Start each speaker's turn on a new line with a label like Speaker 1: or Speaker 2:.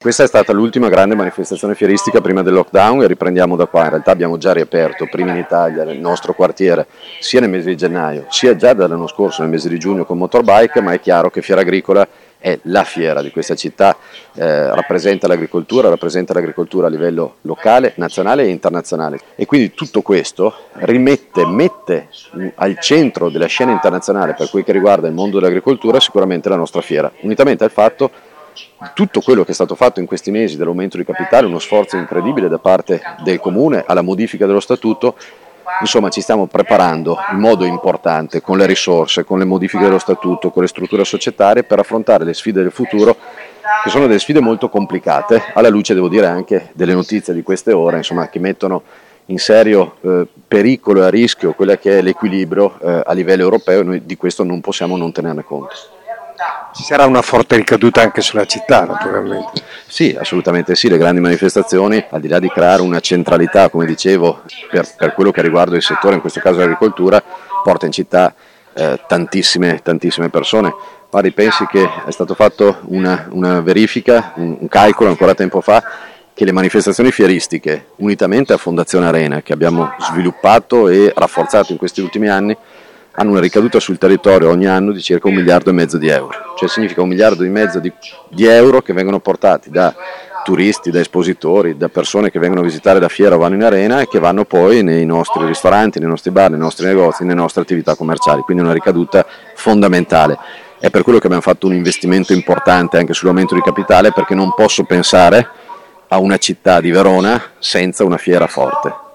Speaker 1: Questa è stata l'ultima grande manifestazione fieristica prima del lockdown e riprendiamo da qua. In realtà abbiamo già riaperto, prima in Italia, nel nostro quartiere, sia nel mese di gennaio, sia già dall'anno scorso nel mese di giugno con Motorbike, ma è chiaro che Fiera Agricola è la fiera di questa città, rappresenta l'agricoltura a livello locale, nazionale e internazionale. E quindi tutto questo mette al centro della scena internazionale per quel che riguarda il mondo dell'agricoltura sicuramente la nostra fiera, unitamente al fatto tutto quello che è stato fatto in questi mesi dell'aumento di capitale, uno sforzo incredibile da parte del Comune alla modifica dello Statuto. Insomma, ci stiamo preparando in modo importante con le risorse, con le modifiche dello Statuto, con le strutture societarie per affrontare le sfide del futuro, che sono delle sfide molto complicate, alla luce, devo dire, anche delle notizie di queste ore, insomma, che mettono in serio pericolo e a rischio quello che è l'equilibrio a livello europeo, e noi di questo non possiamo non tenerne conto.
Speaker 2: Ci sarà una forte ricaduta anche sulla città, naturalmente.
Speaker 1: Sì, assolutamente sì, le grandi manifestazioni, al di là di creare una centralità, come dicevo, per quello che riguarda il settore, in questo caso l'agricoltura, porta in città tantissime persone. Ma ripensi che è stato fatto una verifica, un calcolo ancora tempo fa, che le manifestazioni fieristiche, unitamente a Fondazione Arena, che abbiamo sviluppato e rafforzato in questi ultimi anni, hanno una ricaduta sul territorio ogni anno di circa 1,5 miliardi di euro, cioè significa 1,5 miliardi di euro che vengono portati da turisti, da espositori, da persone che vengono a visitare la fiera o vanno in arena e che vanno poi nei nostri ristoranti, nei nostri bar, nei nostri negozi, nelle nostre attività commerciali, quindi una ricaduta fondamentale. È per quello che abbiamo fatto un investimento importante anche sull'aumento di capitale, perché non posso pensare a una città di Verona senza una fiera forte.